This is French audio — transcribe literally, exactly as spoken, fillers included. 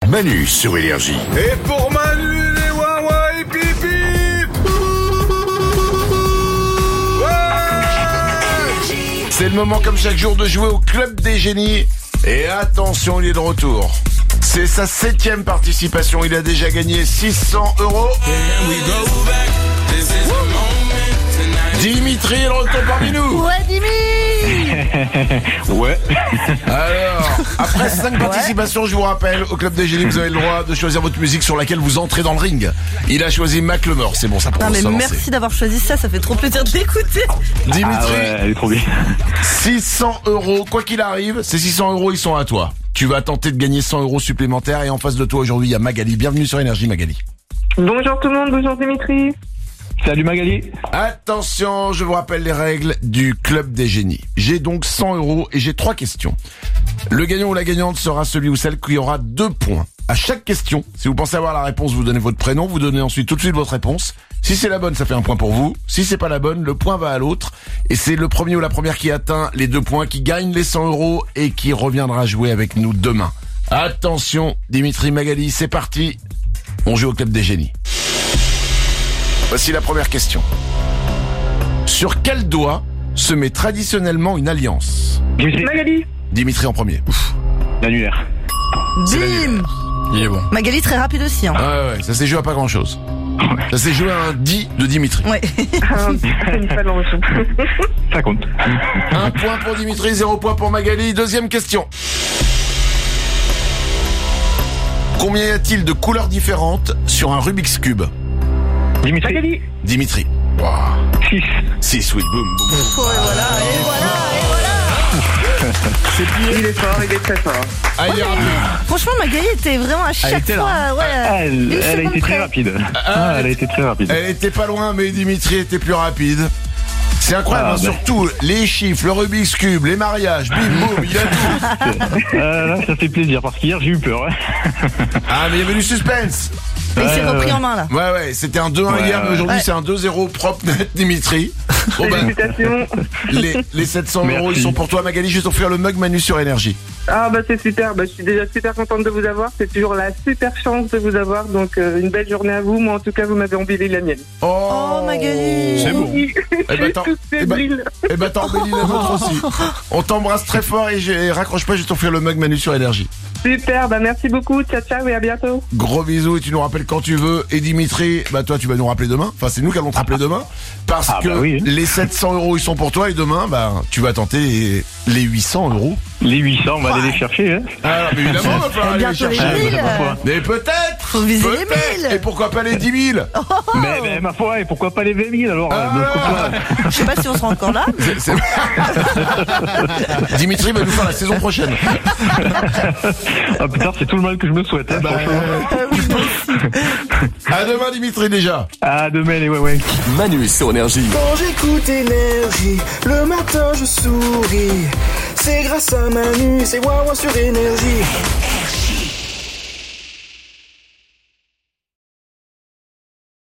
Manu sur Énergie. Et pour Manu, les Wawa et Pipi. Ouais. C'est le moment comme chaque jour de jouer au Club des Génies. Et attention, il est de retour. C'est sa septième participation. Il a déjà gagné six cents euros. Dimitri est de retour parmi nous. Ouais, Dimitri. Ouais. Alors, après cinq participations, je vous rappelle, au Club des Génies, vous avez le droit de choisir votre musique sur laquelle vous entrez dans le ring. Il a choisi Macklemore, c'est bon, ça pour Non mais se lancer. merci d'avoir choisi ça, ça fait trop plaisir de l'écouter. Dimitri, Ah ouais, elle est trop bien. six cents euros, quoi qu'il arrive, ces six cents euros, ils sont à toi. Tu vas tenter de gagner cent euros supplémentaires et en face de toi aujourd'hui, il y a Magali. Bienvenue sur Énergie, Magali. Bonjour tout le monde, bonjour Dimitri. Salut Magali. Attention, je vous rappelle les règles du Club des Génies. J'ai donc cent euros et j'ai trois questions. Le gagnant ou la gagnante sera celui ou celle qui aura deux points. À chaque question, si vous pensez avoir la réponse, vous donnez votre prénom, vous donnez ensuite tout de suite votre réponse. Si c'est la bonne, ça fait un point pour vous. Si c'est pas la bonne, le point va à l'autre. Et c'est le premier ou la première qui atteint les deux points qui gagne les cent euros et qui reviendra jouer avec nous demain. Attention, Dimitri, Magali, c'est parti. On joue au Club des Génies. Voici la première question. Sur quel doigt se met traditionnellement une alliance? Dimitri. Magali. Dimitri en premier. Ouf. L'annulaire. Bim. Il est bon. Magali très rapide aussi. Hein. Ouais, ouais, ça s'est joué à pas grand chose. Ça s'est joué à un dix de Dimitri. Ouais. Ah, une phalange. Ça compte. Un point pour Dimitri, zéro point pour Magali. Deuxième question. Combien y a-t-il de couleurs différentes sur un Rubik's Cube? Dimitri. Magali. Dimitri. Wow. six. six, oui, boum, boum. Et voilà, et voilà, et voilà. C'est plié. Il est fort, il est très fort. Ah, il est rapide. Franchement, Magali était vraiment à chaque était là. fois. Ouais, Ah, elle, une elle a seconde été près. très rapide. Ah, Ah, elle a été très rapide. Elle était pas loin, mais Dimitri était plus rapide. C'est incroyable, Ah, hein, bah. surtout les chiffres, le Rubik's Cube, les mariages, bim, boum, il a tout. Euh, là, ça fait plaisir parce qu'hier j'ai eu peur. Hein. Ah, mais il y avait du suspense. Et il s'est Euh, repris en main là. Ouais, ouais, c'était un deux un Ouais, hier, mais ouais. aujourd'hui Ouais. c'est un deux zéro propre net, Dimitri. Bon, ben, Félicitations. les, les sept cents euros, Merci. ils sont pour toi, Magali. Je vais t'offrir le mug Manu sur Énergie. Ah bah c'est super, bah, je suis déjà super contente de vous avoir. C'est toujours la super chance de vous avoir. Donc euh, une belle journée à vous. Moi en tout cas vous m'avez embelli la mienne. Oh, Magali. C'est bon. Oui. Eh ben, attends. Toutes ces Eh ben- brilles. Eh ben, t'as embelli la vôtre aussi. On t'embrasse très fort et, j'ai- raccroche pas, je vais t'offrir le mug Manu sur Énergie. Super, bah merci beaucoup. Ciao ciao et à bientôt. Gros bisous et tu nous rappelles quand tu veux. Et Dimitri, bah toi tu vas nous rappeler demain. Enfin c'est nous qui allons te rappeler demain. Parce Ah, que bah oui. les sept cents euros ils sont pour toi et demain bah tu vas tenter les, les huit cents euros. Les huit cents, on va aller les chercher. Hein. Ah mais évidemment on va falloir aller les Bientôt les chercher. mille. Mais peut-être Faut viser les peut-être. mille. Et pourquoi pas les dix mille? Mais, mais ma foi, et pourquoi pas les vingt mille alors Ah. euh, de ce coup-là. Je sais pas si on sera encore là. C'est- c'est- Dimitri va nous faire la saison prochaine. Ah putain, c'est tout le mal que je me souhaite. Hein, Bah, franchement. Euh, oui, moi aussi. à demain Dimitri déjà. À demain les ouais ouais. Manu sur Énergie. Quand j'écoute Énergie, le matin je souris. C'est grâce à Manu, c'est Wawa sur Énergie.